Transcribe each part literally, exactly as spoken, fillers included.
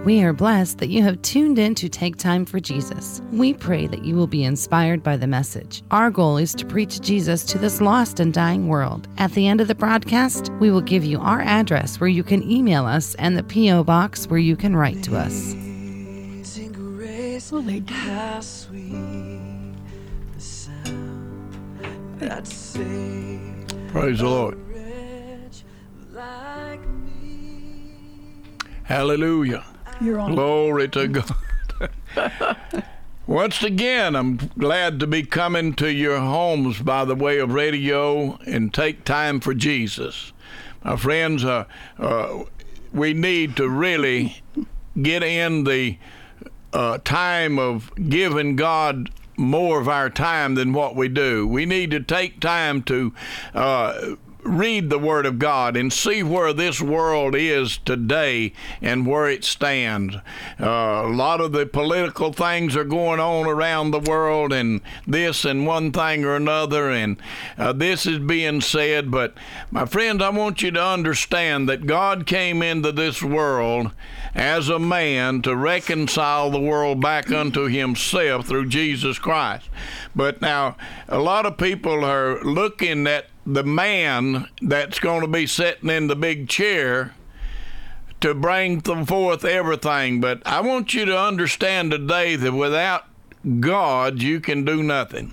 We are blessed that you have tuned in to Take Time for Jesus. We pray that you will be inspired by the message. Our goal is to preach Jesus to this lost and dying world. At the end of the broadcast, we will give you our address where you can email us and the P O box where you can write to us. Oh, they do. How sweet the sound that saved Praise the Lord. a wretch like me. Hallelujah. You're on. Glory to God. Once again, I'm glad to be coming to your homes by the way of radio and Take Time for Jesus. My friends, uh, uh, we need to really get in the uh, time of giving God more of our time than what we do. We need to take time to uh, read the Word of God and see where this world is today and where it stands. Uh, a lot of the political things are going on around the world, and this and one thing or another, and uh, this is being said. But my friends, I want you to understand that God came into this world as a man to reconcile the world back unto himself through Jesus Christ. But now, a lot of people are looking at the man that's going to be sitting in the big chair to bring them forth everything. But I want you to understand today that without God, you can do nothing.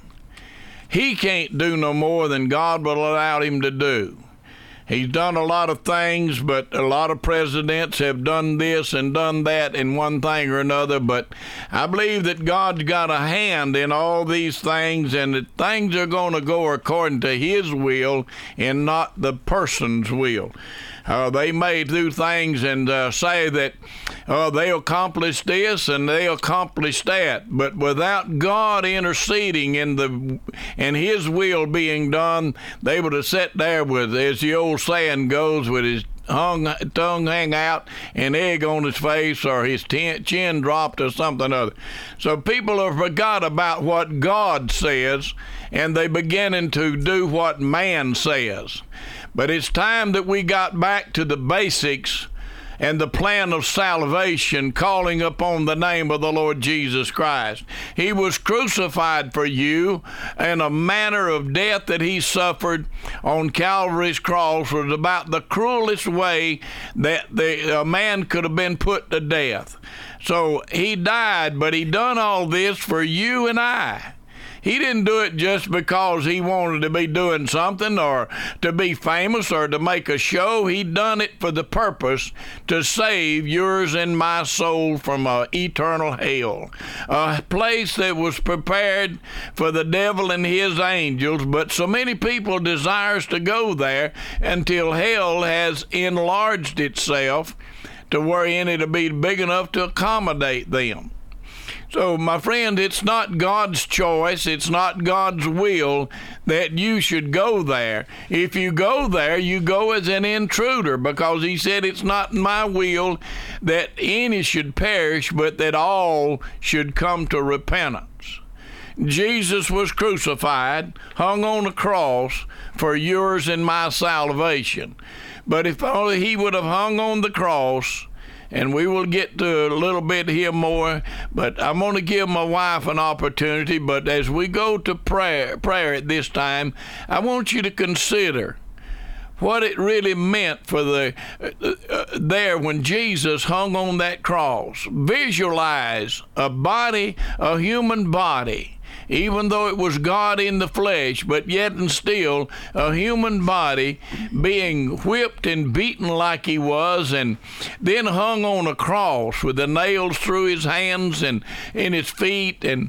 He can't do no more than God will allow him to do. He's done a lot of things, but a lot of presidents have done this and done that in one thing or another. But I believe that God's got a hand in all these things, and that things are going to go according to his will and not the person's will. Uh, they may do things and uh, say that uh, they'll accomplish this and they'll accomplish that, but without God interceding in the and His will being done, they would have sat there with, as the old saying goes, with his hung tongue hang out, an egg on his face, or his ten, chin dropped, or something other. So people have forgot about what God says, and they beginning to do what man says. But it's time that we got back to the basics and the plan of salvation, calling upon the name of the Lord Jesus Christ. He was crucified for you, and a manner of death that he suffered on Calvary's cross was about the cruelest way that the, a man could have been put to death. So he died, but he done all this for you and I. He didn't do it just because he wanted to be doing something or to be famous or to make a show. He done it for the purpose to save yours and my soul from an eternal hell, a place that was prepared for the devil and his angels. But so many people desires to go there until hell has enlarged itself to wherein it'll be big enough to accommodate them. So, my friend, it's not God's choice, it's not God's will that you should go there. If you go there, you go as an intruder, because he said it's not my will that any should perish, but that all should come to repentance. Jesus was crucified, hung on a cross for yours and my salvation. But if only he would have hung on the cross, and we will get to a little bit here more, but I'm going to give my wife an opportunity. But as we go to prayer, prayer at this time, I want you to consider what it really meant for the uh, uh, there when Jesus hung on that cross. Visualize a body, a human body, even though it was God in the flesh, but yet and still a human body being whipped and beaten like he was, and then hung on a cross with the nails through his hands and in his feet, and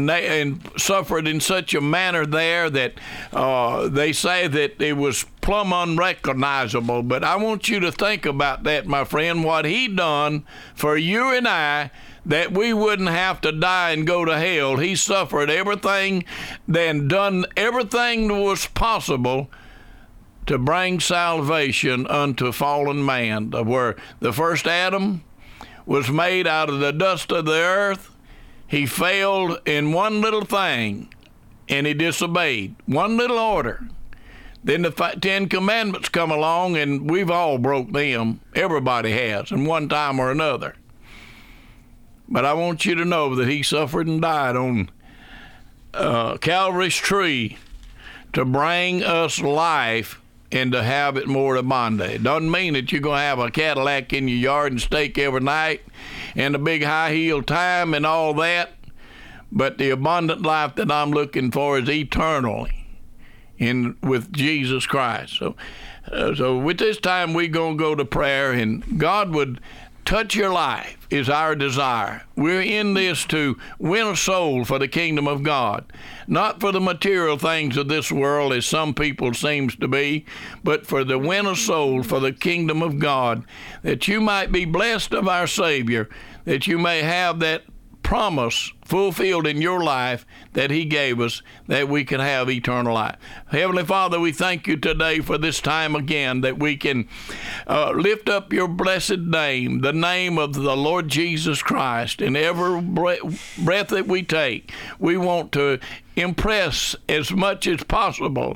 and suffered in such a manner there that uh, they say that it was plumb unrecognizable. But I want you to think about that, my friend, what he done for you and I, that we wouldn't have to die and go to hell. He suffered everything, then done everything that was possible to bring salvation unto fallen man, where the first Adam was made out of the dust of the earth. He failed in one little thing, and he disobeyed one little order. Then the Ten Commandments come along, and we've all broke them. Everybody has, in one time or another. But I want you to know that he suffered and died on uh, Calvary's tree to bring us life and to have it more abundant. It doesn't mean that you're going to have a Cadillac in your yard and steak every night and a big high heel time and all that. But the abundant life that I'm looking for is eternally in with Jesus Christ. So, uh, so with this time, we're going to go to prayer, and God would touch your life is our desire. We're in this to win a soul for the kingdom of God, not for the material things of this world, as some people seems to be, but for the win a soul for the kingdom of God, that you might be blessed of our Savior, that you may have that promise fulfilled in your life that he gave us, that we can have eternal life. Heavenly Father, we thank you today for this time again, that we can uh, lift up your blessed name, the name of the Lord Jesus Christ. In every breath that we take, we want to impress as much as possible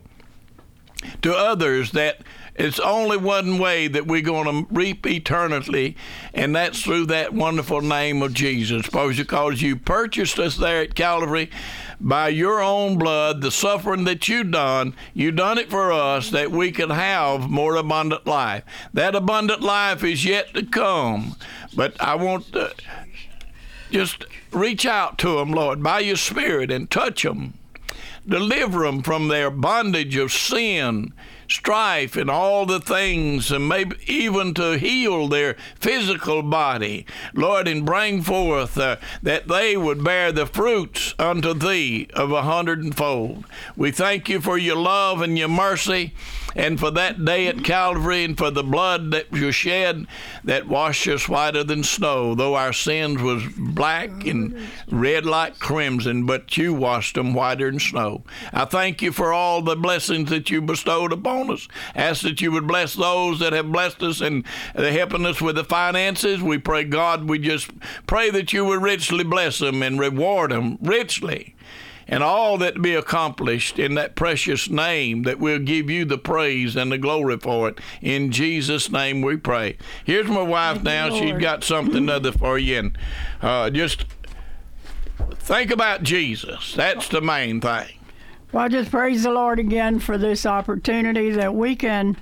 to others that it's only one way that we're going to reap eternity, and that's through that wonderful name of Jesus. Because you purchased us there at Calvary by your own blood, the suffering that you done, you done it for us that we could have more abundant life. That abundant life is yet to come, but I want to just reach out to them, Lord, by your Spirit, and touch them. Deliver them from their bondage of sin, strife, and all the things, and maybe even to heal their physical body, Lord, and bring forth uh, that they would bear the fruits unto thee of a hundredfold. We thank you for your love and your mercy, and for that day at Calvary, and for the blood that you shed that washed us whiter than snow, though our sins was black and red like crimson, but you washed them whiter than snow. I thank you for all the blessings that you bestowed upon us. Ask that you would bless those that have blessed us and uh, helping us with the finances. We pray, God, we just pray that you would richly bless them and reward them richly, and all that be accomplished in that precious name, that we'll give you the praise and the glory for it. In Jesus' name we pray. Here's my wife Thank now. She's got something other for you. And uh, just think about Jesus. That's the main thing. Well, I just praise the Lord again for this opportunity that we can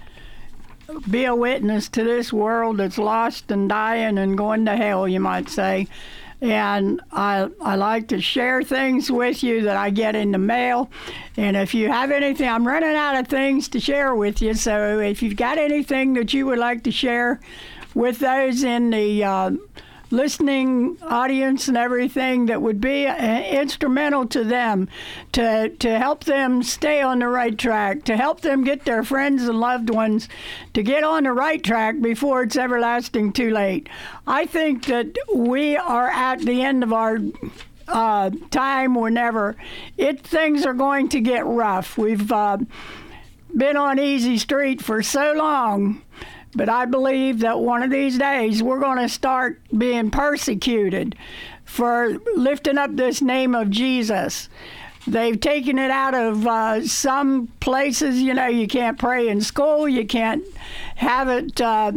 be a witness to this world that's lost and dying and going to hell, you might say. And I, I like to share things with you that I get in the mail. And if you have anything, I'm running out of things to share with you. So if you've got anything that you would like to share with those in the uh, listening audience and everything that would be uh, instrumental to them, to to help them stay on the right track, to help them get their friends and loved ones to get on the right track before it's everlasting too late. I think that we are at the end of our uh, time whenever it things are going to get rough. We've uh, been on easy street for so long. But I believe that one of these days we're going to start being persecuted for lifting up this name of Jesus. They've taken it out of uh, some places. You know, you can't pray in school. You can't have it uh,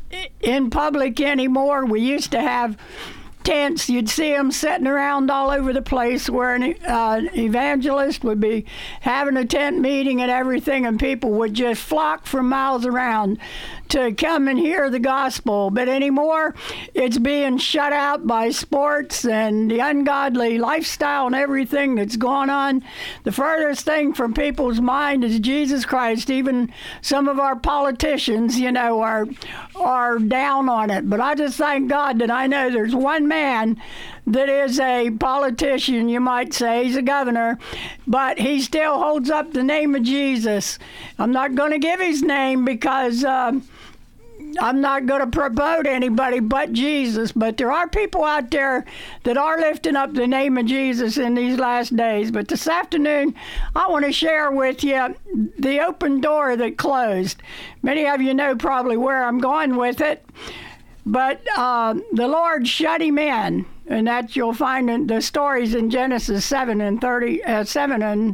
in public anymore. We used to have tents. You'd see them sitting around all over the place where an uh, evangelist would be having a tent meeting and everything, and people would just flock from miles around to come and hear the gospel. But anymore, it's being shut out by sports and the ungodly lifestyle and everything that's going on. The furthest thing from people's mind is Jesus Christ. Even some of our politicians, you know, are are down on it. But I just thank God that I know there's one man that is a politician, you might say. He's a governor, but he still holds up the name of Jesus. I'm not going to give his name because uh, I'm not going to promote anybody but Jesus, but there are people out there that are lifting up the name of Jesus in these last days. But this afternoon, I want to share with you the open door that closed. Many of you know probably where I'm going with it, but uh, the Lord shut him in, and that you'll find in the stories in Genesis seven and thirty, uh, seven and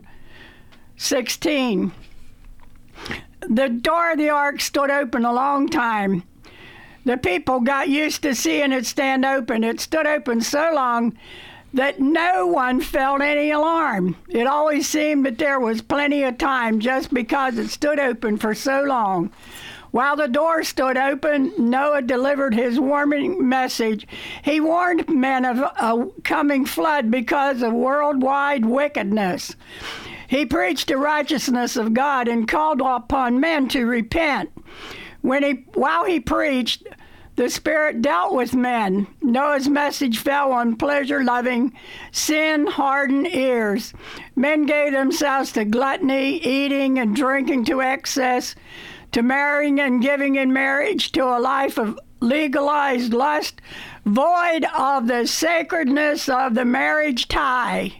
sixteen. The door of the ark stood open a long time, The people got used to seeing it stand open. It stood open so long that no one felt any alarm. It always seemed that there was plenty of time just because it stood open for so long. While the door stood open, Noah delivered his warning message. He warned men of a coming flood because of worldwide wickedness. He preached the righteousness of God and called upon men to repent. When he, while he preached, the Spirit dealt with men. Noah's message fell on pleasure-loving, sin-hardened ears. Men gave themselves to gluttony, eating and drinking to excess, to marrying and giving in marriage, to a life of legalized lust, void of the sacredness of the marriage tie.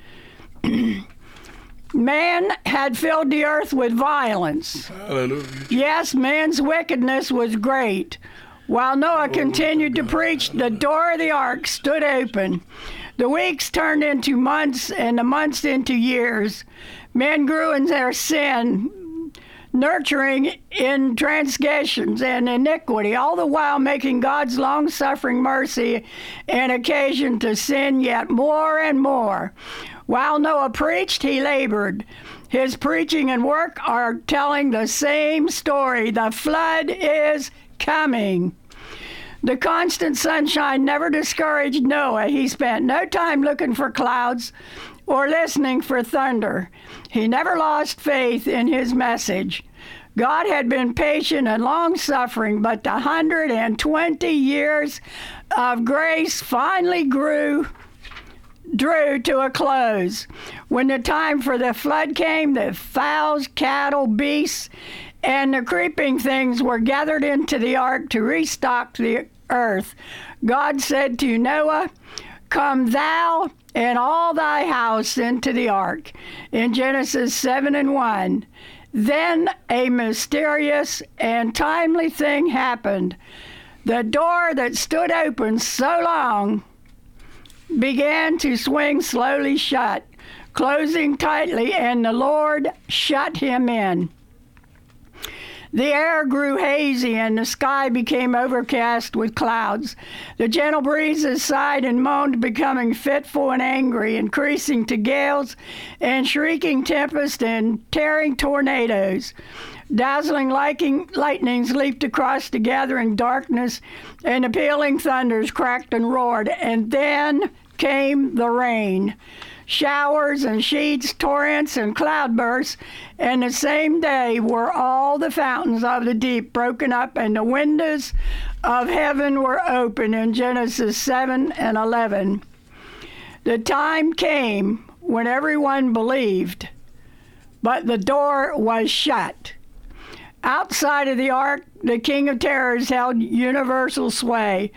Man had filled the earth with violence. Hallelujah. Yes, man's wickedness was great. While Noah continued to preach, the door of the ark stood open. The weeks turned into months and the months into years. Men grew in their sin, nurturing in transgressions and iniquity, all the while making God's long-suffering mercy an occasion to sin yet more and more. While Noah preached, he labored. His preaching and work are telling the same story. The flood is coming. The constant sunshine never discouraged Noah. He spent no time looking for clouds or listening for thunder. He never lost faith in his message. God had been patient and long-suffering, but the one hundred twenty years of grace finally grew drew to a close. When the time for the flood came, the fowls, cattle, beasts, and the creeping things were gathered into the ark to restock the earth. God said to Noah, "Come thou and all thy house into the ark," in Genesis seven and one. Then a mysterious and timely thing happened. The door that stood open so long began to swing slowly shut, closing tightly, and the Lord shut him in. The air grew hazy and the sky became overcast with clouds. The gentle breezes sighed and moaned, becoming fitful and angry, increasing to gales and shrieking tempests and tearing tornadoes. Dazzling lightnings leaped across the gathering darkness, and the pealing thunders cracked and roared. And then came the rain. Showers and sheets, torrents and cloudbursts, and the same day were all the fountains of the deep broken up, and the windows of heaven were open, in Genesis seven and eleven. The time came when everyone believed, but the door was shut. Outside of the ark, the King of Terrors held universal sway.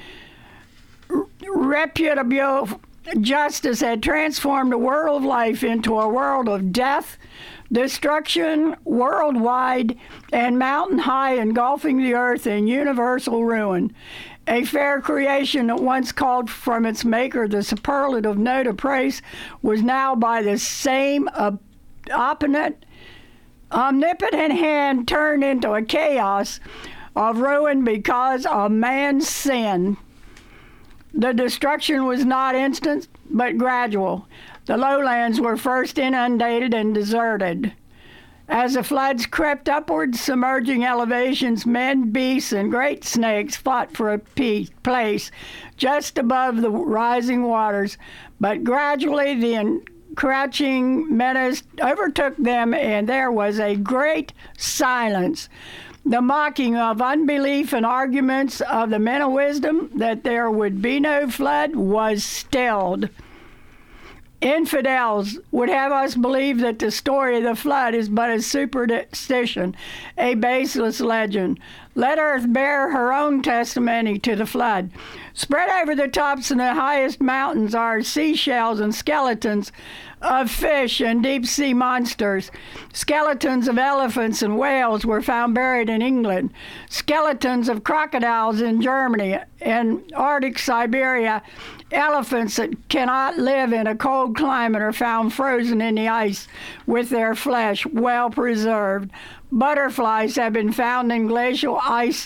Reputable justice had transformed the world of life into a world of death, destruction worldwide, and mountain high, engulfing the earth in universal ruin. A fair creation that once called from its maker the superlative note of praise was now by the same omnipotent, omnipotent hand turned into a chaos of ruin because of man's sin. The destruction was not instant, but gradual. The lowlands were first inundated and deserted. As the floods crept upwards, submerging elevations, men, beasts, and great snakes fought for a place just above the rising waters. But gradually the encroaching menace overtook them, and there was a great silence. The mocking of unbelief and arguments of the men of wisdom that there would be no flood was stilled. Infidels would have us believe that the story of the flood is but a superstition, a baseless legend. Let earth bear her own testimony to the flood. Spread over the tops of the highest mountains are seashells and skeletons of fish and deep-sea monsters. Skeletons of elephants and whales were found buried in England. Skeletons of crocodiles in Germany and Arctic Siberia. Elephants that cannot live in a cold climate are found frozen in the ice with their flesh well preserved. Butterflies have been found in glacial ice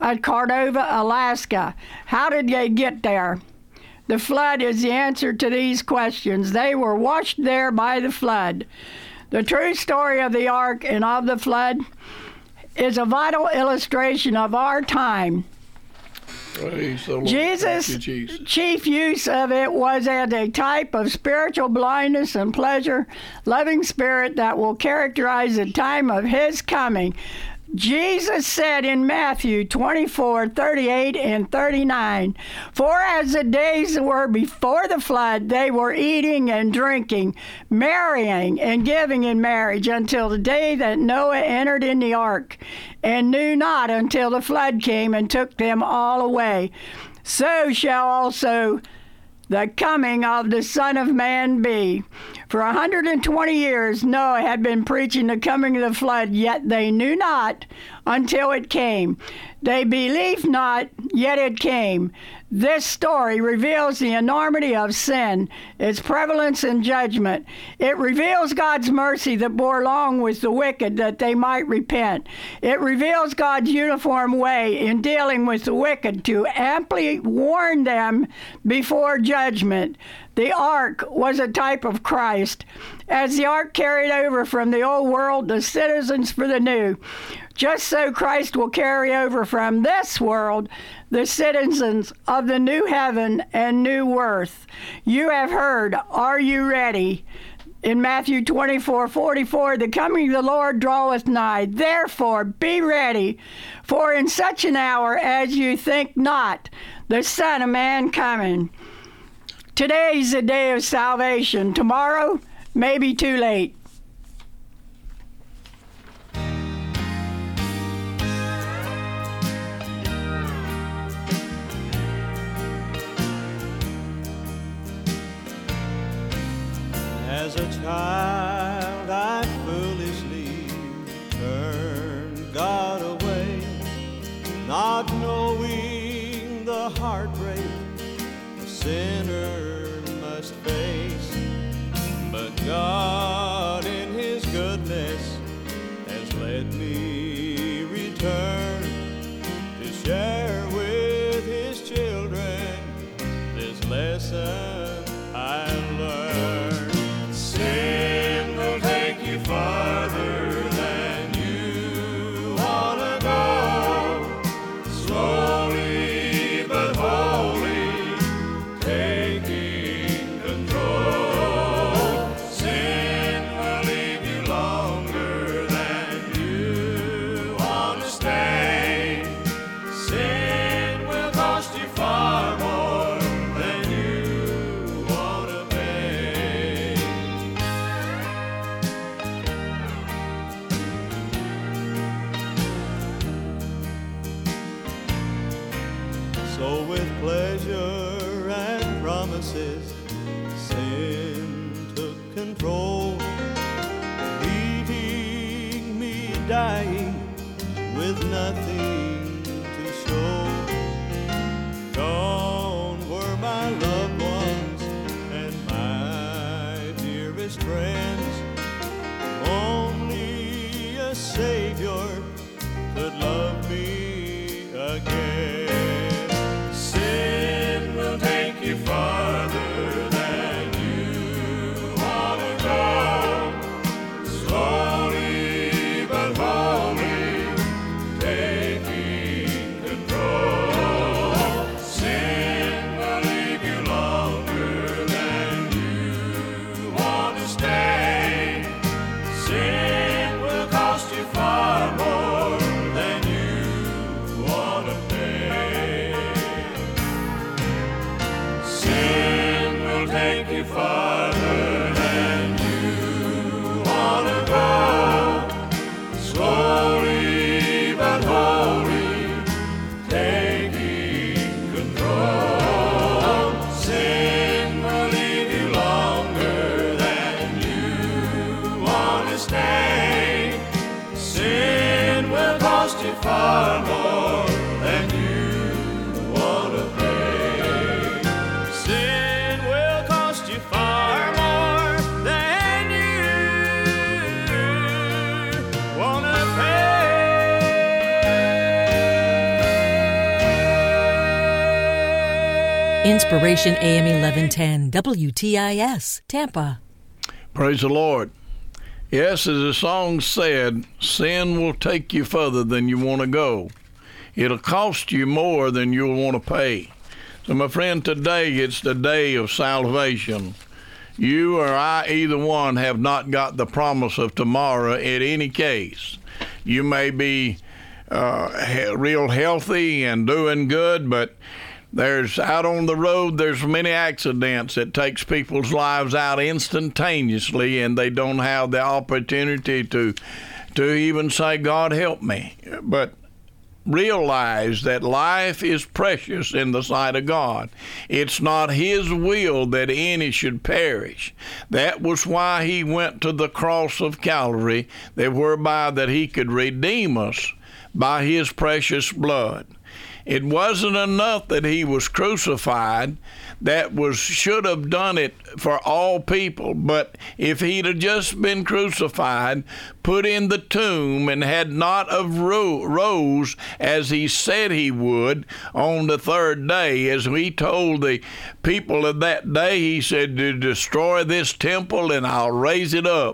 at Cordova, Alaska. How did they get there? The flood is the answer to these questions. They were washed there by the flood. The true story of the ark and of the flood is a vital illustration of our time. Praise the Lord. Jesus' Thank you, Jesus. chief use of it was as a type of spiritual blindness and pleasure-loving spirit that will characterize the time of his coming. Jesus said in Matthew twenty-four, thirty-eight and thirty-nine, "For as the days were before the flood, they were eating and drinking, marrying and giving in marriage until the day that Noah entered in the ark, and knew not until the flood came and took them all away. So shall also the coming of the Son of Man be." For a hundred and twenty years Noah had been preaching the coming of the flood, yet they knew not until it came. They believed not, yet it came. This story reveals the enormity of sin, its prevalence and judgment. It reveals God's mercy that bore long with the wicked that they might repent. It reveals God's uniform way in dealing with the wicked to amply warn them before judgment. The ark was a type of Christ. As the ark carried over from the old world the citizens for the new, just so Christ will carry over from this world the citizens of the new heaven and new earth. You have heard, are you ready? In Matthew twenty-four, forty-four, the coming of the Lord draweth nigh. Therefore be ready, for in such an hour as you think not, the Son of Man coming. Today's the day of salvation. Tomorrow may be too late. As a child I foolishly turned God away, not knowing the heartbreak a sinner must face. But God in his goodness has led me return to share with his children this lesson I learned. Sin will take you farther than you wanna go, slowly but wholly taking control. Sin will leave you longer than you wanna stay. Sin will cost you far more than you wanna pay. So with pleasure and promises, sin took control, leaving me dying with nothing to show. Gone were my loved ones and my dearest friends. Only a Savior could love me again. Sin will take you farther than you wanna go, slowly but wholly taking control. Sin will leave you longer than you wanna stay. Sin will cost you far more than you wanna pay. Sin will take you farther than you wanna go, slowly but wholly taking control. Sin will leave you longer than you wanna stay. Sin will cost you far more than you wanna pay. Sin will cost you far Inspiration A M eleven ten, W T I S, Tampa. Praise the Lord. Yes, as the song said, sin will take you further than you want to go. It'll cost you more than you'll want to pay. So, my friend, today it's the day of salvation. You or I, either one, have not got the promise of tomorrow in any case. You may be uh, he- real healthy and doing good, but there's out on the road, there's many accidents that takes people's lives out instantaneously, and they don't have the opportunity to to even say, God help me. But realize that life is precious in the sight of God. It's not His will that any should perish. That was why He went to the cross of Calvary, that whereby that He could redeem us by His precious blood. It wasn't enough that He was crucified. That was should have done it for all people. But if He'd have just been crucified, put in the tomb, and had not of ro- rose as He said He would on the third day, as He told the people of that day, He said, to destroy this temple and I'll raise it up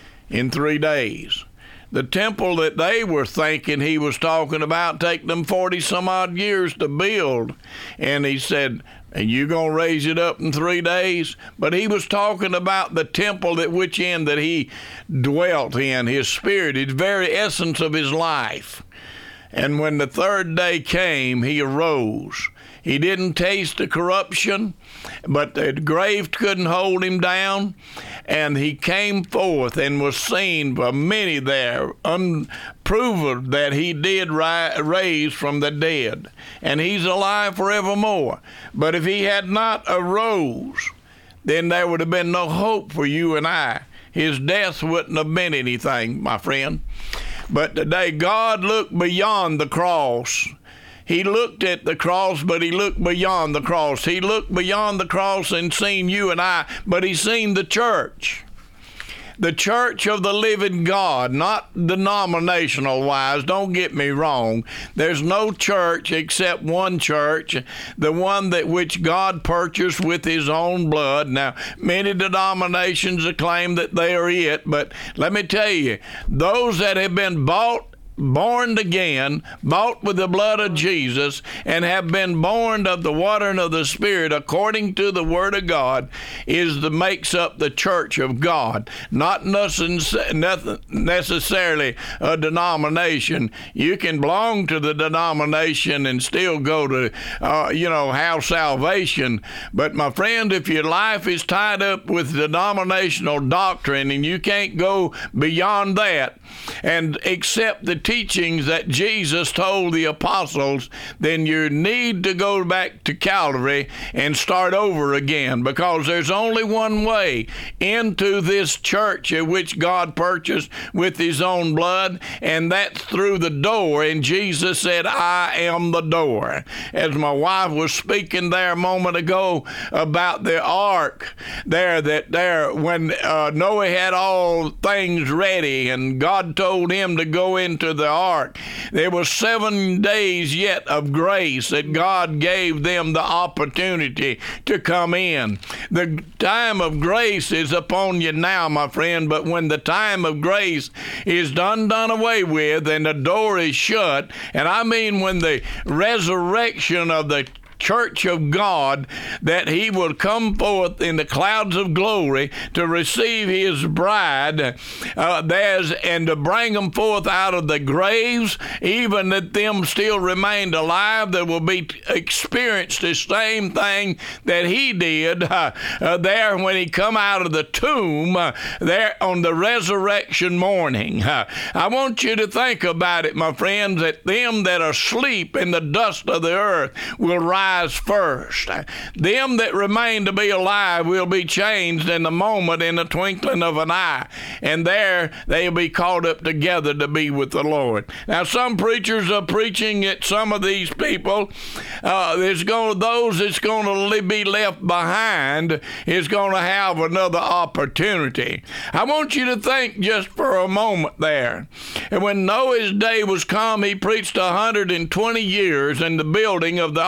in three days. The temple that they were thinking He was talking about take them forty some odd years to build. And He said, and you going to raise it up in three days? But He was talking about the temple at which end that He dwelt in, His spirit, His very essence of His life. And when the third day came, He arose. He didn't taste the corruption, but the grave couldn't hold Him down. And He came forth and was seen by many there, unproven that He did ri- raise from the dead. And He's alive forevermore. But if He had not arose, then there would have been no hope for you and I. His death wouldn't have been anything, my friend. But today, God looked beyond the cross. He looked at the cross, but He looked beyond the cross. He looked beyond the cross and seen you and I, but He seen the church. The church of the living God, not denominational wise. Don't get me wrong. There's no church except one church, the one that which God purchased with His own blood. Now, many denominations claim that they are it, but let me tell you, those that have been bought, born again, bought with the blood of Jesus, and have been born of the water and of the Spirit according to the Word of God, is the makes up the church of God, not nothing, nothing necessarily a denomination. You can belong to the denomination and still go to, uh, you know, have salvation. But my friend, if your life is tied up with denominational doctrine and you can't go beyond that and accept the teachings that Jesus told the apostles, then you need to go back to Calvary and start over again, because there's only one way into this church in which God purchased with His own blood, and that's through the door. And Jesus said, I am the door. As my wife was speaking there a moment ago about the ark there, that there when uh, Noah had all things ready and God told him to go into the ark, there was seven days yet of grace that God gave them the opportunity to come in. The time of grace is upon you now, my friend, but when the time of grace is done, done away with, and the door is shut, and I mean when the resurrection of the church of God, that He will come forth in the clouds of glory to receive His bride, uh, there's and to bring them forth out of the graves, even that them still remained alive, that will be experienced the same thing that He did uh, uh, there when He come out of the tomb uh, there on the resurrection morning. Uh, I want you to think about it, my friends, that them that are asleep in the dust of the earth will rise first. Them that remain to be alive will be changed in the moment, in the twinkling of an eye, and there they'll be caught up together to be with the Lord. Now, some preachers are preaching that some of these people, uh, there's going those that's going to be left behind is going to have another opportunity. I want you to think just for a moment there. And when Noah's day was come, he preached one hundred twenty years in the building of the ark.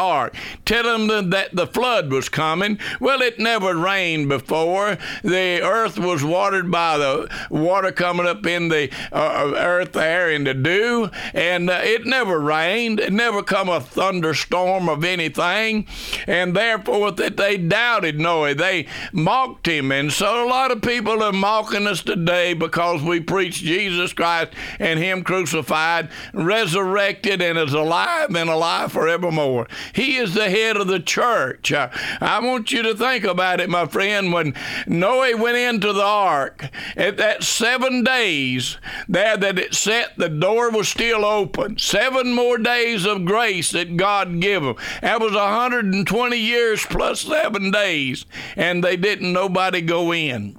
telling them that the flood was coming. Well, it never rained before. The earth was watered by the water coming up in the uh, earth there in the dew, and uh, it never rained. It never come a thunderstorm of anything, and therefore that they doubted Noah. They mocked him, and so a lot of people are mocking us today because we preach Jesus Christ and him crucified, resurrected, and is alive and alive forevermore. He is the head of the church. Uh, I want you to think about it, my friend. When Noah went into the ark, at that seven days there that it set, the door was still open. Seven more days of grace that God gave them. That was one hundred twenty years plus seven days, and they didn't nobody go in.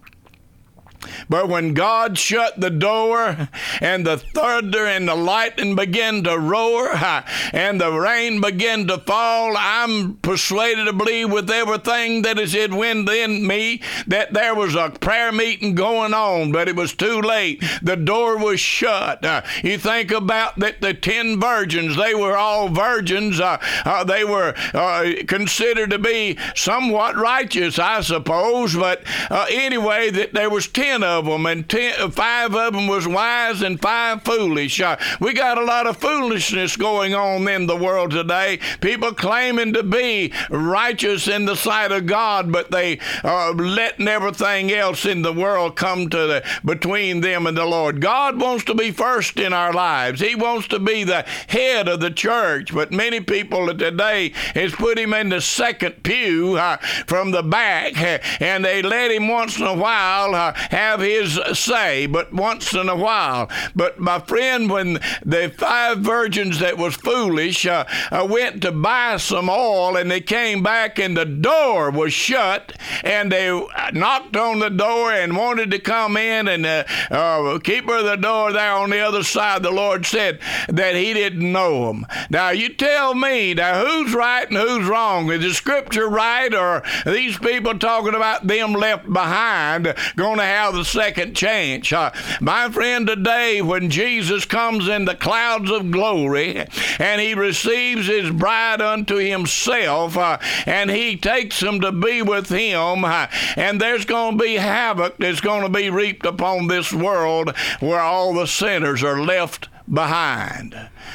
But when God shut the door and the thunder and the lightning began to roar and the rain began to fall, I'm persuaded to believe with everything that is within me that there was a prayer meeting going on, but it was too late. The door was shut. Uh, you think about that the ten virgins, they were all virgins. Uh, uh, they were uh, considered to be somewhat righteous, I suppose, but uh, anyway, that there was ten of them, and ten, five of them was wise and five foolish. Uh, we got a lot of foolishness going on in the world today. People claiming to be righteous in the sight of God, but they are letting everything else in the world come to the between them and the Lord. God wants to be first in our lives. He wants to be the head of the church, but many people today has put him in the second pew uh, from the back, and they let him once in a while uh, have his say, but once in a while. But my friend, when the five virgins that was foolish uh, uh, went to buy some oil, and they came back and the door was shut, and they knocked on the door and wanted to come in, and the uh, keeper of the door there on the other side, the Lord said that he didn't know them. Now you tell me, now who's right and who's wrong? Is the scripture right, or are these people talking about them left behind going to have the second chance? Uh, my friend, today when Jesus comes in the clouds of glory and he receives his bride unto himself, uh, and he takes them to be with him, uh, and there's going to be havoc that's going to be reaped upon this world where all the sinners are left behind.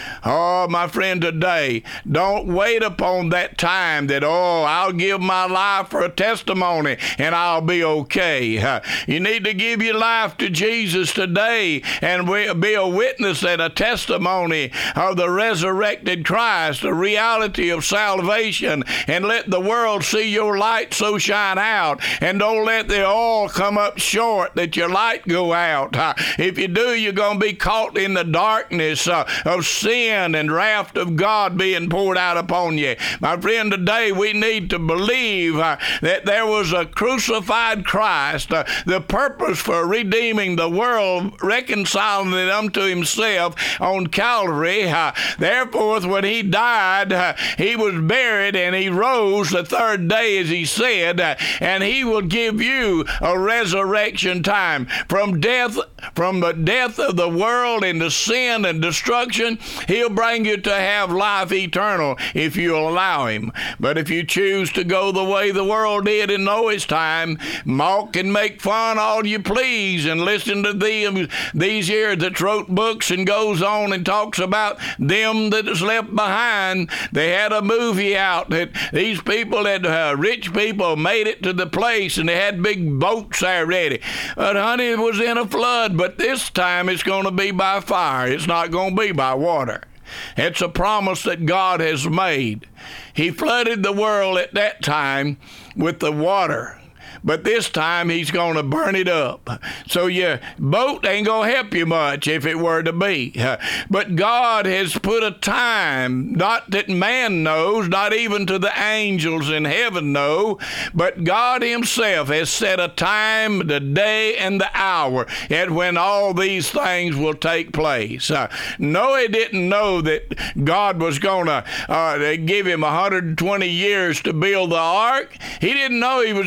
Oh, my friend, today, don't wait upon that time that, oh, I'll give my life for a testimony and I'll be okay. Uh, you need to give your life to Jesus today and be a witness and a testimony of the resurrected Christ, the reality of salvation, and let the world see your light so shine out, and don't let the oil come up short that your light go out. Uh, if you do, you're going to be caught in the darkness uh, of sin and wrath of God being poured out upon you. My friend, today we need to believe uh, that there was a crucified Christ, uh, the purpose for redeeming the world, reconciling it unto himself on Calvary. Uh, therefore, when he died, uh, he was buried, and he rose the third day, as he said, uh, and he will give you a resurrection time from death, from the death of the world into sin and destruction. He'll bring you to have life eternal if you allow him. But if you choose to go the way the world did in Noah's time, mock and make fun all you please, and listen to them, these here that wrote books and goes on and talks about them that is left behind. They had a movie out that these people, that uh, rich people, made it to the place, and they had big boats there ready. But honey, it was in a flood, but this time it's going to be by fire. It's not going to be by water. It's a promise that God has made. He flooded the world at that time with the water, but this time he's going to burn it up. So your boat ain't going to help you much if it were to be. But God has put a time, not that man knows, not even to the angels in heaven know, but God himself has set a time, the day and the hour at when all these things will take place. Uh, Noah didn't know that God was going to uh, give him one hundred twenty years to build the ark. He didn't know he was going to,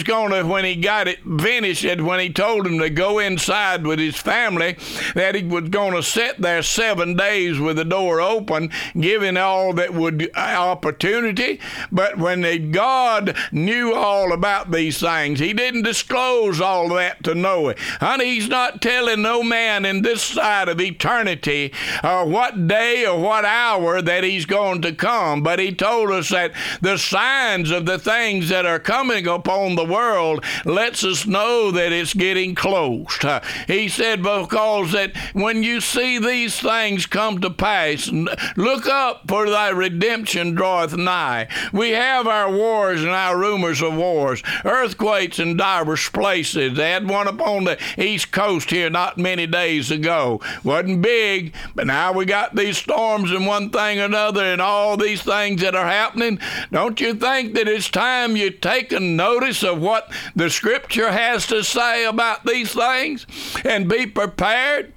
when he got it finished, and when he told him to go inside with his family, that he was going to sit there seven days with the door open, giving all that would opportunity. But when they, God knew all about these things, he didn't disclose all that to Noah. Honey, he's not telling no man in this side of eternity uh, what day or what hour that he's going to come, but he told us that the signs of the things that are coming upon the world lets us know that it's getting close. Uh, he said, because that when you see these things come to pass, look up, for thy redemption draweth nigh. We have our wars and our rumors of wars, earthquakes in divers places. They had one upon the east coast here not many days ago. Wasn't big, but now we got these storms and one thing or another and all these things that are happening. Don't you think that it's time you take a notice of what the Scripture has to say about these things and be prepared?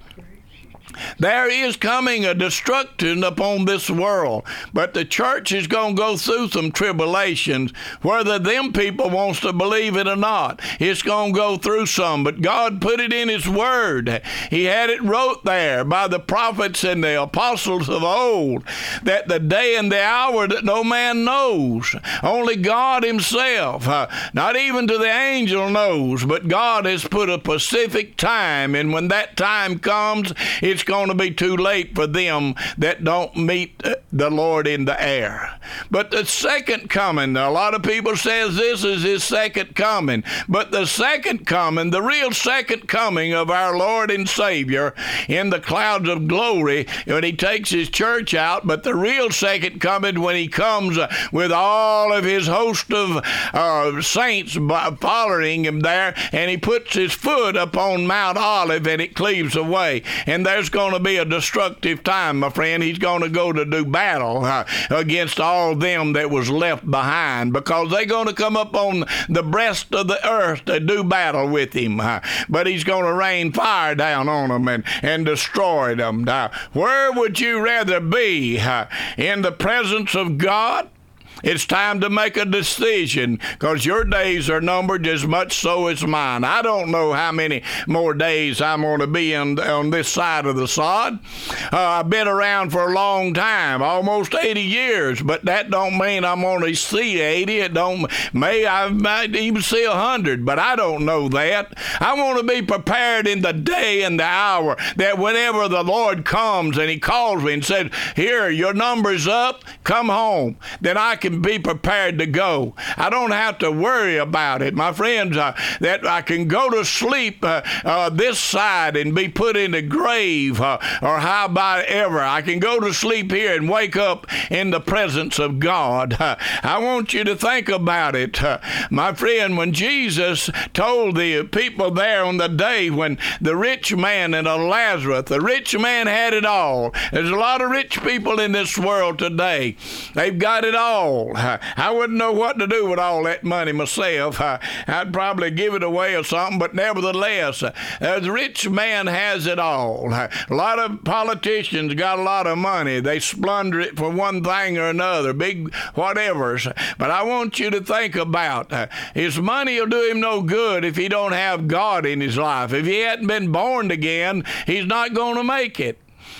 There is coming a destruction upon this world, but the church is going to go through some tribulations, whether them people wants to believe it or not. It's going to go through some, but God put it in his word. He had it wrote there by the prophets and the apostles of old, that the day and the hour that no man knows, only God himself, uh, not even to the angel knows, but God has put a specific time, and when that time comes, it's going to be too late for them that don't meet the Lord in the air. But the second coming, a lot of people says this is his second coming, but the second coming, the real second coming of our Lord and Savior in the clouds of glory, when he takes his church out, but the real second coming when he comes with all of his host of uh, saints following him there, and he puts his foot upon Mount Olive and it cleaves away. And there's going to be a destructive time, my friend. He's going to go to do battle uh, against all them that was left behind, because they're going to come up on the breast of the earth to do battle with him. Uh, but he's going to rain fire down on them and, and destroy them. Now, where would you rather be? Uh, in the presence of God? It's time to make a decision, because your days are numbered as much so as mine. I don't know how many more days I'm going to be on, on this side of the sod. Uh, I've been around for a long time, almost eighty years, but that don't mean I'm going to see eighty. It don't. May I might even see one hundred, but I don't know that. I want to be prepared in the day and the hour that whenever the Lord comes and he calls me and says, here, your number's up, come home, then I can be prepared to go. I don't have to worry about it, my friends, uh, that I can go to sleep uh, uh, this side and be put in the grave, uh, or how about ever. I can go to sleep here and wake up in the presence of God. Uh, I want you to think about it, uh, my friend. When Jesus told the people there on the day when the rich man and a Lazarus, the rich man had it all. There's a lot of rich people in this world today. They've got it all. I wouldn't know what to do with all that money myself. I'd probably give it away or something, but nevertheless, the rich man has it all. A lot of politicians got a lot of money. They splendor it for one thing or another, big whatevers. But I want you to think about, his money will do him no good if he don't have God in his life. If he hadn't been born again, he's not going to make it.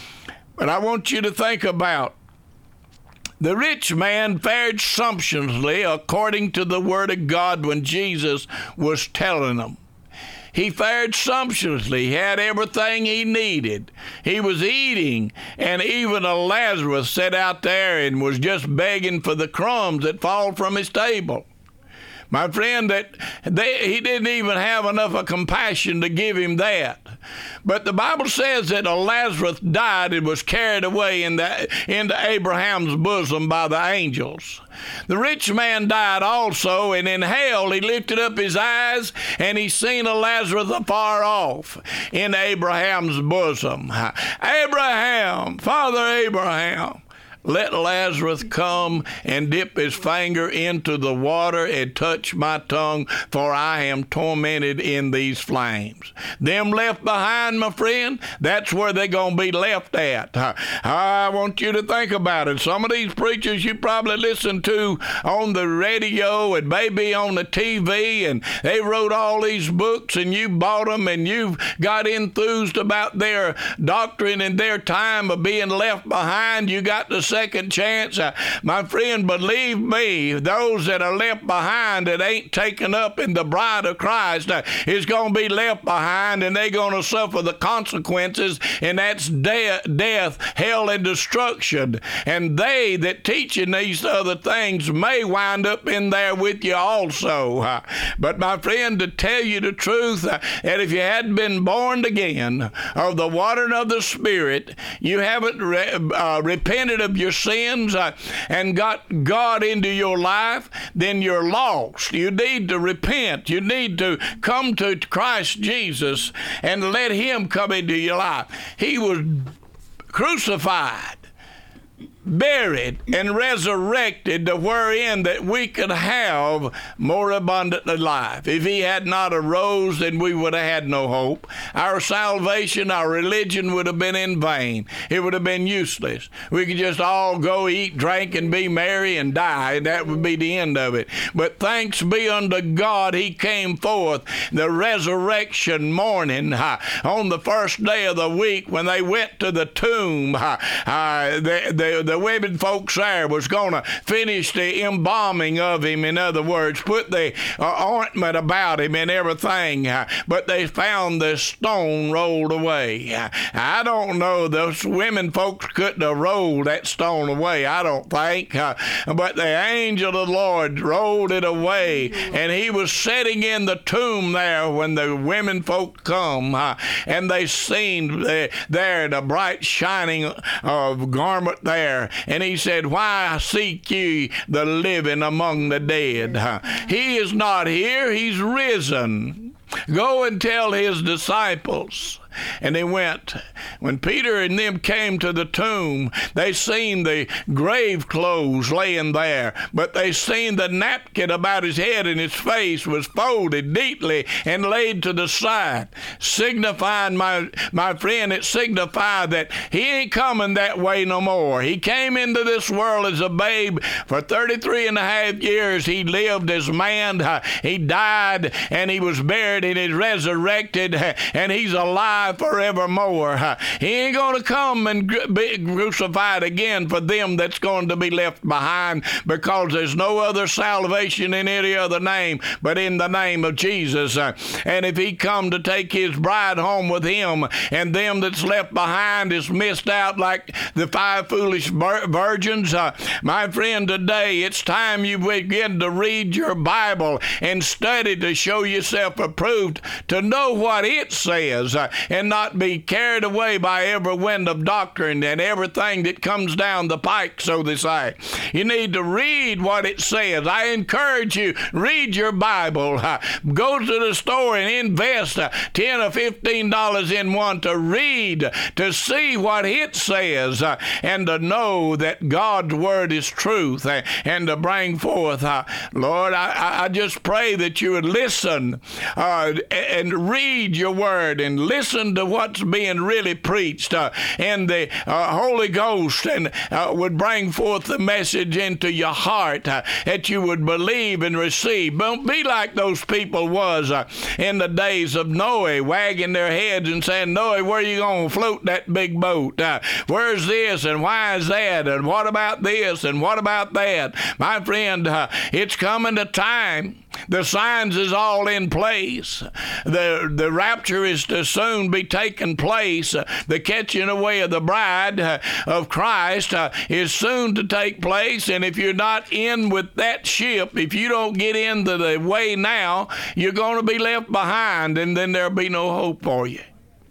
But I want you to think about, the rich man fared sumptuously according to the word of God when Jesus was telling them. He fared sumptuously. He had everything he needed. He was eating, and even a Lazarus sat out there and was just begging for the crumbs that fall from his table. My friend, that they, he didn't even have enough of compassion to give him that. But the Bible says that a Lazarus died and was carried away in the, into Abraham's bosom by the angels. The rich man died also, and in hell he lifted up his eyes, and he seen a Lazarus afar off in Abraham's bosom. Abraham, Father Abraham, let Lazarus come and dip his finger into the water and touch my tongue, for I am tormented in these flames. Them left behind, my friend, that's where they're going to be left at. I want you to think about it. Some of these preachers you probably listen to on the radio and maybe on the T V, and they wrote all these books, and you bought them, and you've got enthused about their doctrine and their time of being left behind. You got the second chance. Uh, my friend, believe me, those that are left behind that ain't taken up in the bride of Christ uh, is going to be left behind, and they're going to suffer the consequences, and that's de- death, hell, and destruction. And they that teaching these other things may wind up in there with you also. Uh, but my friend, to tell you the truth, uh, that if you hadn't been born again of the watering of the Spirit, you haven't re- uh, repented of your sins uh, and got God into your life, then you're lost. You need to repent. You need to come to Christ Jesus and let him come into your life. He was crucified, buried, and resurrected to wherein that we could have more abundantly life. If he had not arose, then we would have had no hope. Our salvation, our religion would have been in vain. It would have been useless. We could just all go eat, drink, and be merry and die, and that would be the end of it. But thanks be unto God, he came forth the resurrection morning uh, on the first day of the week when they went to the tomb. Uh, uh, the, the, the women folks there was going to finish the embalming of him. In other words, put the uh, ointment about him and everything, uh, but they found the stone rolled away. Uh, I don't know, those women folks couldn't have rolled that stone away, I don't think, uh, but the angel of the Lord rolled it away, and he was sitting in the tomb there when the women folk come, uh, and they seen the, there the bright shining uh, garment there. And he said, why seek ye the living among the dead? He is not here, he's risen. Go and tell his disciples. And they went. When Peter and them came to the tomb, they seen the grave clothes laying there, but they seen the napkin about his head and his face was folded neatly and laid to the side, signifying, my my friend, it signified that he ain't coming that way no more. He came into this world as a babe. For thirty-three and a half years he lived as man. He died, and he was buried, and he resurrected, and he's alive forevermore. He ain't going to come and be crucified again for them that's going to be left behind, because there's no other salvation in any other name but in the name of Jesus. And if he come to take his bride home with him, and them that's left behind is missed out like the five foolish virgins, uh, my friend, today it's time you begin to read your Bible and study to show yourself approved, to know what it says, uh, and not be carried away by every wind of doctrine and everything that comes down the pike, so they say. You need to read what it says. I encourage you, read your Bible. Uh, go to the store and invest uh, ten or fifteen dollars in one to read, to see what it says, uh, and to know that God's word is truth, uh, and to bring forth. Uh, Lord, I, I just pray that you would listen uh, and read your word and listen to what's being really preached, uh, and the uh, Holy Ghost and uh, would bring forth the message into your heart, uh, that you would believe and receive. Don't be like those people was uh, in the days of Noah, wagging their heads and saying, Noah, where are you going to float that big boat? Uh, where's this and why is that, and what about this and what about that? My friend, uh, it's coming to time. The signs is all in place. The the rapture is to soon be taking place. Uh, the catching away of the bride uh, of Christ uh, is soon to take place. And if you're not in with that ship, if you don't get into the way now, you're going to be left behind, and then there'll be no hope for you.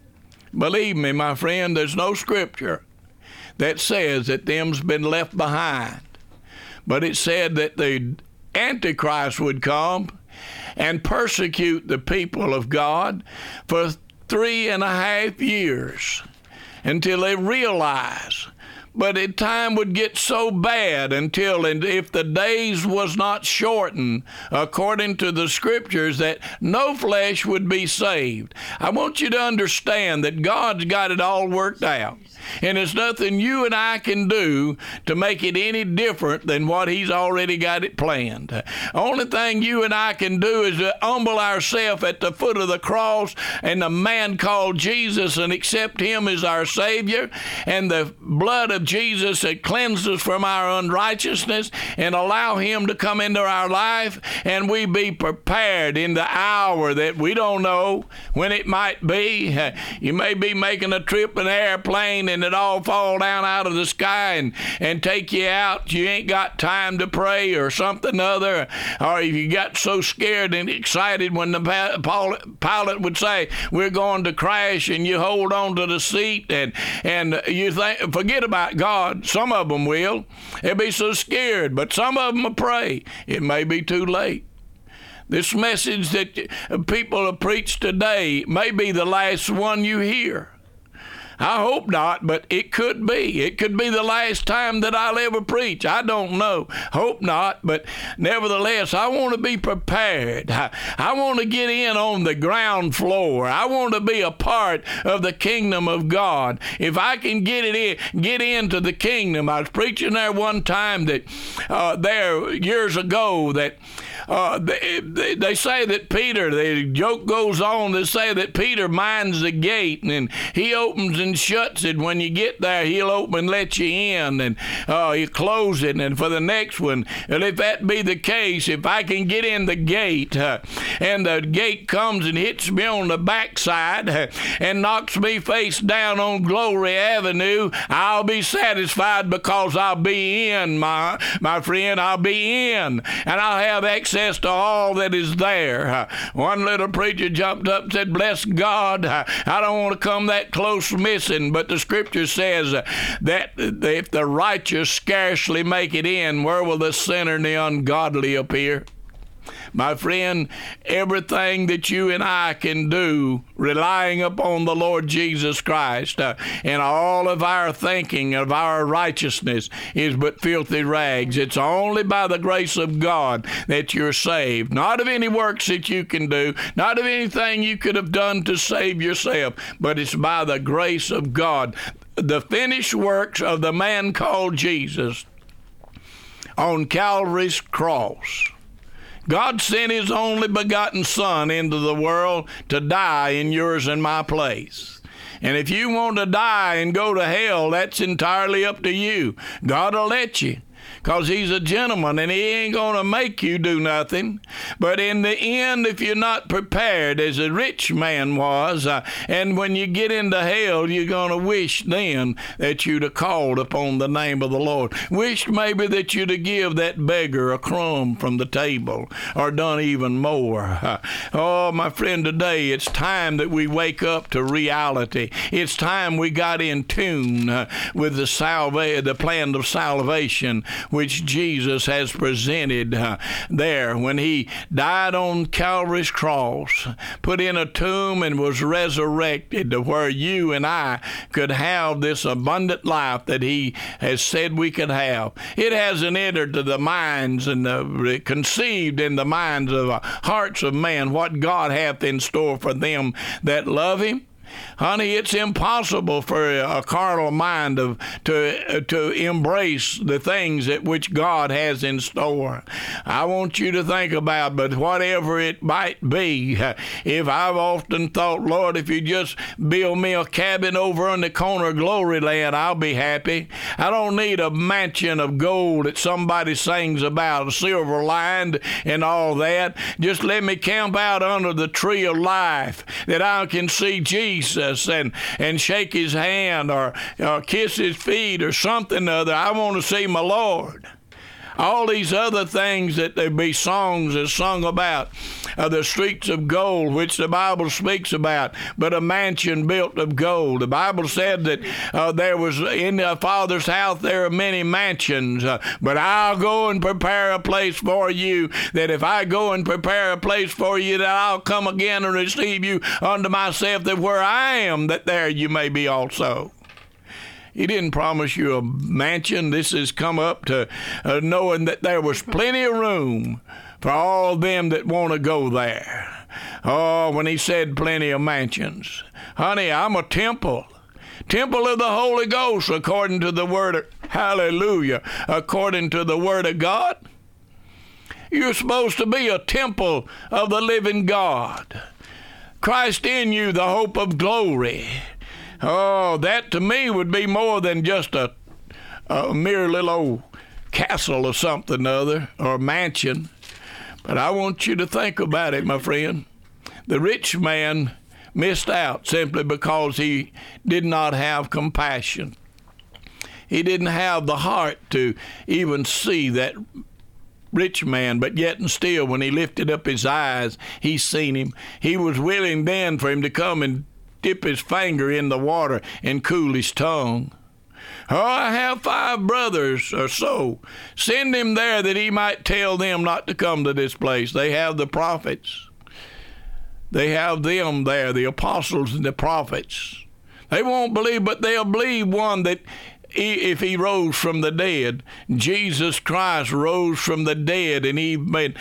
Believe me, my friend, there's no scripture that says that them's been left behind. But it said that the Antichrist would come and persecute the people of God for three and a half years until they realize But it, time would get so bad until, and if the days was not shortened, according to the scriptures, that no flesh would be saved. I want you to understand that God's got it all worked out. And there's nothing you and I can do to make it any different than what He's already got it planned. Only thing you and I can do is to humble ourselves at the foot of the cross and the man called Jesus and accept Him as our Savior, and the blood of Jesus that cleanses us from our unrighteousness, and allow Him to come into our life, and we be prepared in the hour that we don't know when it might be. You may be making a trip in an airplane and it all fall down out of the sky and, and take you out. You ain't got time to pray or something other. Or if you got so scared and excited when the pilot would say, we're going to crash, and you hold on to the seat and, and you think, forget about God. Some of them will. They'll be so scared, but some of them will pray. It may be too late. This message that people have preached today may be the last one you hear. I hope not, but it could be. It could be the last time that I'll ever preach. I don't know. Hope not, but nevertheless, I want to be prepared. I, I want to get in on the ground floor. I want to be a part of the kingdom of God. If I can get it in, get into the kingdom. I was preaching there one time that uh, there years ago that Uh, they, they say that Peter, the joke goes on, they say that Peter minds the gate, and he opens and shuts it. When you get there, he'll open and let you in, and uh, you close it. And for the next one, and if that be the case, if I can get in the gate, uh, and the gate comes and hits me on the backside uh, and knocks me face down on Glory Avenue, I'll be satisfied, because I'll be in, my, my friend, I'll be in, and I'll have access to all that is there. Uh, one little preacher jumped up and said, bless God, uh, I don't want to come that close missing, but the scripture says uh, that if the righteous scarcely make it in, where will the sinner and the ungodly appear? My friend, everything that you and I can do, relying upon the Lord Jesus Christ, uh, and all of our thinking of our righteousness is but filthy rags. It's only by the grace of God that you're saved, not of any works that you can do, not of anything you could have done to save yourself, but it's by the grace of God. The finished works of the man called Jesus on Calvary's cross. God sent His only begotten Son into the world to die in yours and my place. And if you want to die and go to hell, that's entirely up to you. God will let you, because He's a gentleman, and He ain't going to make you do nothing. But in the end, if you're not prepared, as a rich man was, uh, and when you get into hell, you're going to wish then that you'd have called upon the name of the Lord. Wish maybe that you'd have give that beggar a crumb from the table, or done even more. Uh, oh, my friend, today it's time that we wake up to reality. It's time we got in tune uh, with the salva- the plan of salvation, which Jesus has presented uh, there when He died on Calvary's cross, put in a tomb, and was resurrected to where you and I could have this abundant life that He has said we could have. It hasn't entered to the minds and the, conceived in the minds of uh, hearts of man what God hath in store for them that love Him. Honey, it's impossible for a carnal mind of, to to embrace the things that which God has in store. I want you to think about, but whatever it might be, if I've often thought, Lord, if you just build me a cabin over on the corner of Glory Land, I'll be happy. I don't need a mansion of gold that somebody sings about, silver lined and all that. Just let me camp out under the tree of life, that I can see Jesus and and shake His hand, or, or kiss His feet, or something or other. I want to see my Lord. All these other things that there be songs that sung about, uh, the streets of gold, which the Bible speaks about, but a mansion built of gold. The Bible said that uh, there was in the Father's house there are many mansions, uh, but I'll go and prepare a place for you, that if I go and prepare a place for you, that I'll come again and receive you unto myself, that where I am, that there you may be also. He didn't promise you a mansion. This has come up to uh, knowing that there was plenty of room for all them that want to go there. Oh, when he said plenty of mansions. Honey, I'm a temple. Temple of the Holy Ghost, according to the word of, hallelujah, according to the word of God. You're supposed to be a temple of the living God. Christ in you, the hope of glory. Oh, that to me would be more than just a, a mere little old castle or something or other, or mansion. But I want you to think about it, my friend. The rich man missed out simply because he did not have compassion. He didn't have the heart to even see that rich man, but yet and still, when he lifted up his eyes, he seen him. He was willing then for him to come and dip his finger in the water and cool his tongue. Oh, I have five brothers or so. Send him there that he might tell them not to come to this place. They have the prophets. They have them there, the apostles and the prophets. They won't believe, but they'll believe one that if he rose from the dead. Jesus Christ rose from the dead, and he made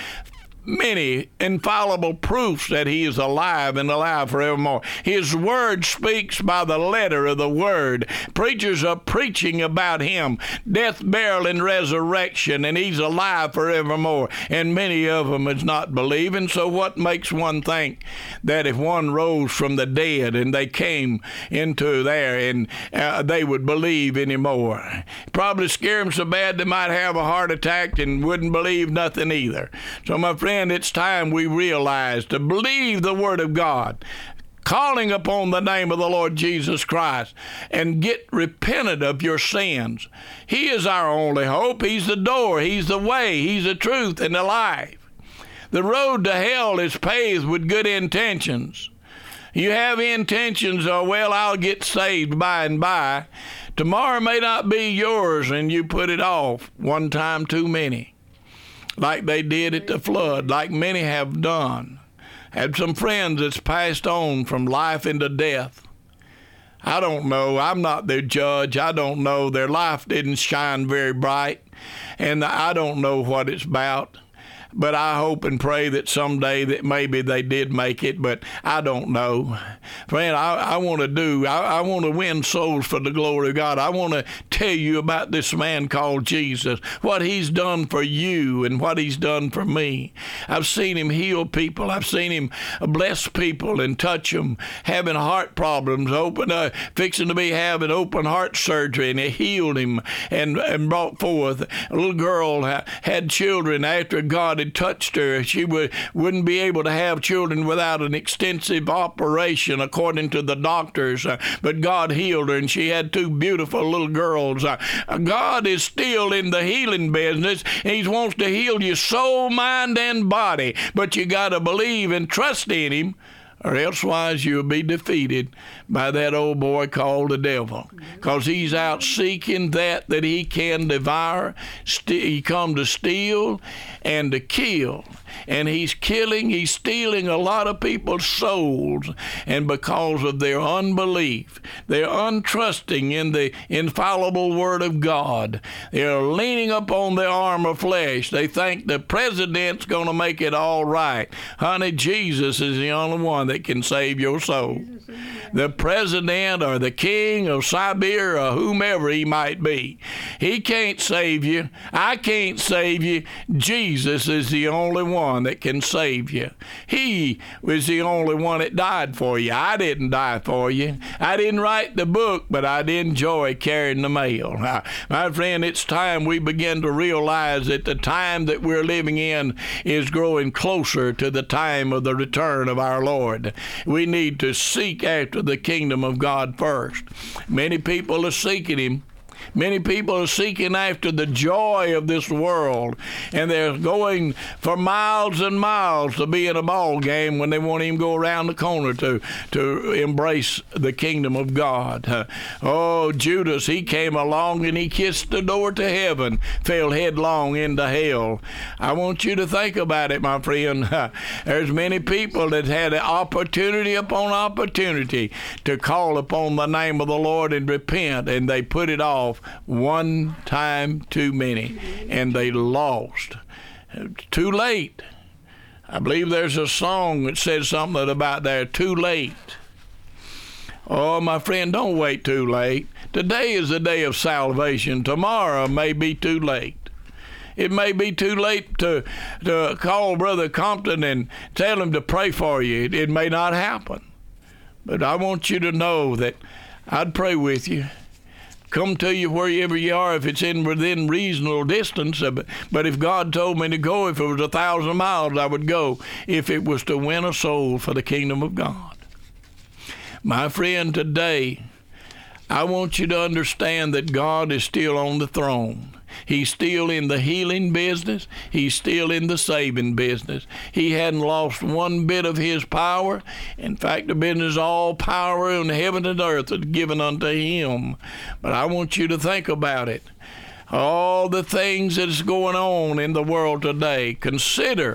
many infallible proofs that he is alive and alive forevermore. His word speaks by the letter of the word. Preachers are preaching about him, death, burial, and resurrection, and he's alive forevermore. And many of them is not believing. So what makes one think that if one rose from the dead and they came into there and uh, they would believe anymore? Probably scare them so bad they might have a heart attack and wouldn't believe nothing either. So my friend, it's time we realize to believe the Word of God, calling upon the name of the Lord Jesus Christ, and get repentant of your sins. He is our only hope. He's the door. He's the way. He's the truth and the life. The road to hell is paved with good intentions. You have intentions, oh, well, I'll get saved by and by. Tomorrow may not be yours, and you put it off one time too many, like they did at the flood, like many have done. Had some friends that's passed on from life into death. I don't know. I'm not their judge. I don't know. Their life didn't shine very bright, and I don't know what it's about. But I hope and pray that someday that maybe they did make it, but I don't know. Friend, I, I want to do, I, I want to win souls for the glory of God. I want to tell you about this man called Jesus, what he's done for you and what he's done for me. I've seen him heal people. I've seen him bless people and touch them, having heart problems, open, uh, fixing to be having open heart surgery, and he healed him and, and brought forth. A little girl ha- had children after God had touched her. She would, wouldn't be able to have children without an extensive operation, according to the doctors. Uh, but God healed her, and she had two beautiful little girls. Uh, God is still in the healing business. He wants to heal your soul, mind, and body. But you got to believe and trust in him, or elsewise you'll be defeated by that old boy called the devil, because he's out seeking that that he can devour. St- he come to steal and to kill, and he's killing, he's stealing a lot of people's souls, and because of their unbelief, they're untrusting in the infallible Word of God. They're leaning upon their arm of flesh. They think the president's going to make it all right. Honey, Jesus is the only one that can save your soul. The president or the king of Siberia or whomever he might be, he can't save you. I can't save you. Jesus is the only one that can save you. He was the only one that died for you. I didn't die for you. I didn't write the book, but I did enjoy carrying the mail. Now, my friend, it's time we begin to realize that the time that we're living in is growing closer to the time of the return of our Lord. We need to seek after the kingdom of God first. Many people are seeking him, Many people are seeking after the joy of this world, and they're going for miles and miles to be in a ball game when they won't even go around the corner to, to embrace the kingdom of God. Uh, oh, Judas, he came along and he kissed the door to heaven, fell headlong into hell. I want you to think about it, my friend. Uh, there's many people that had opportunity upon opportunity to call upon the name of the Lord and repent, and they put it off one time too many, and they lost. Too late. I believe there's a song that says something about there, too late. Oh, my friend, don't wait too late. Today is the day of salvation. Tomorrow may be too late. It may be too late to, to call Brother Compton and tell him to pray for you. It, it may not happen. But I want you to know that I'd pray with you. Come to you wherever you are if it's in within reasonable distance. But if God told me to go, if it was a thousand miles, I would go, if it was to win a soul for the kingdom of God. My friend, today, I want you to understand that God is still on the throne. He's still in the healing business. He's still in the saving business. He hadn't lost one bit of his power. In fact, the business, all power in heaven and earth is given unto him. But I want you to think about it. All the things that's going on in the world today, consider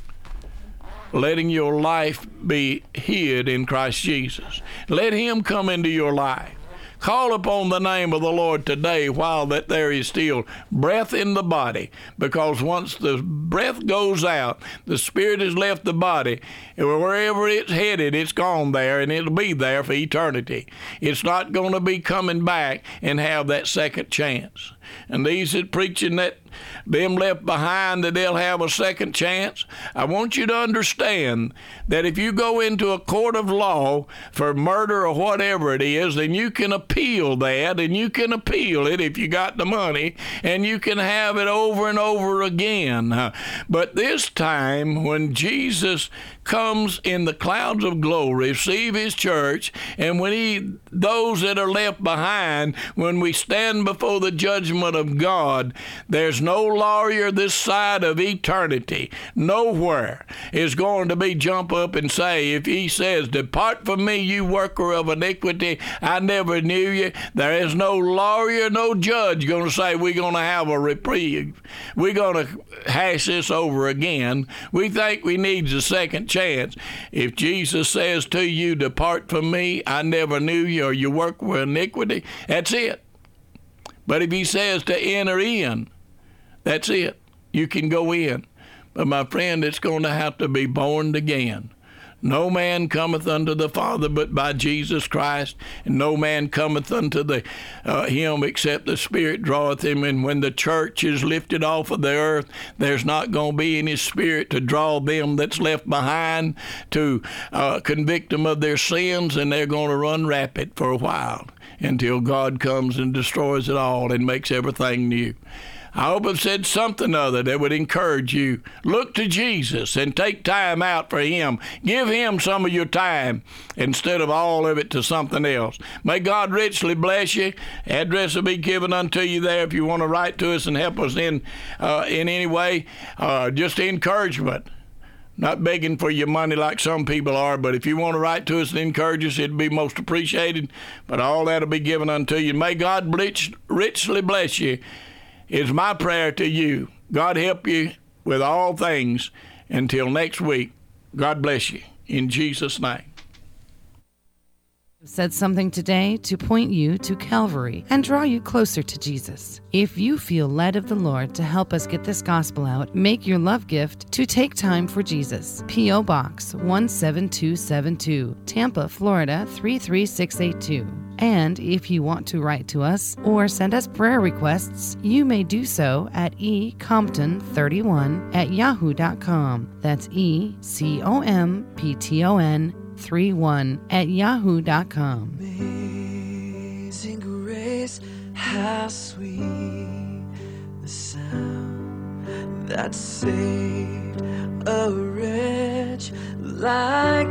letting your life be hid in Christ Jesus. Let him come into your life. Call upon the name of the Lord today while that there is still breath in the body, because once the breath goes out, the spirit has left the body. Wherever it's headed, it's gone there, and it'll be there for eternity. It's not going to be coming back and have that second chance. And these that preaching that them left behind, that they'll have a second chance, I want you to understand that if you go into a court of law for murder or whatever it is, then you can appeal that, and you can appeal it if you got the money, and you can have it over and over again. But this time, when Jesus comes in the clouds of glory, receive his church, and when he, those that are left behind, when we stand before the judgment of God, there's no lawyer this side of eternity, nowhere, is going to be jump up and say, if he says, depart from me, you worker of iniquity, I never knew you, there is no lawyer, no judge going to say, we're going to have a reprieve. We're going to hash this over again. We think we need a second chance. If Jesus says to you, depart from me, I never knew you, or you work with iniquity, that's it. But if he says to enter in, that's it. You can go in. But my friend, it's going to have to be born again. No man cometh unto the Father but by Jesus Christ, and no man cometh unto the, uh, him except the Spirit draweth him. And when the church is lifted off of the earth, there's not going to be any Spirit to draw them that's left behind, to uh, convict them of their sins, and they're going to run rapid for a while until God comes and destroys it all and makes everything new. I hope I've said something other that would encourage you. Look to Jesus and take time out for him. Give him some of your time instead of all of it to something else. May God richly bless you. Address will be given unto you there if you want to write to us and help us in uh, in any way. Uh, just encouragement. Not begging for your money like some people are, but if you want to write to us and encourage us, it'd be most appreciated. But all that will be given unto you. May God rich, richly bless you. It's my prayer to you. God help you with all things until next week. God bless you. In Jesus' name. Said something today to point you to Calvary and draw you closer to Jesus. If you feel led of the Lord to help us get this gospel out, make your love gift to Take Time for Jesus. P O. Box one seven two seven two, Tampa, Florida three three six eight two. And if you want to write to us or send us prayer requests, you may do so at e compton thirty-one at yahoo dot com. That's E C O M P T O N thirty-one at yahoo dot com. Amazing grace, how sweet the sound that saved a wretch like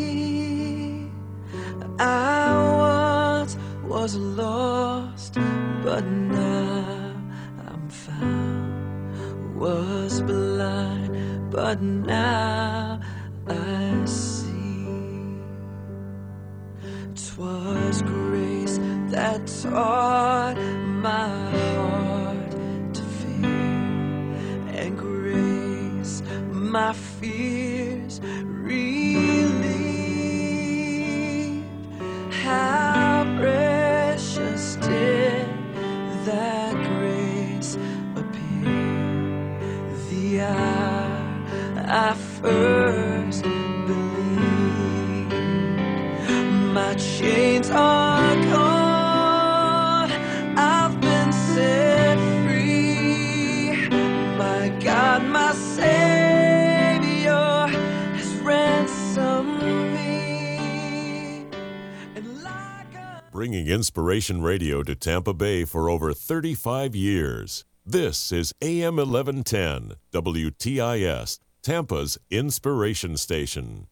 me. I once was lost, but now I'm found. Was blind, but now I see. 'Twas grace that taught my heart to fear, and grace my fears relieved. How precious did that grace appear the hour I first believed. My chains are gone, I've been set free. My God, my Savior has ransomed me. And like a Bringing Inspiration Radio to Tampa Bay for over thirty-five years. This is A M eleven ten, W T I S, Tampa's Inspiration Station.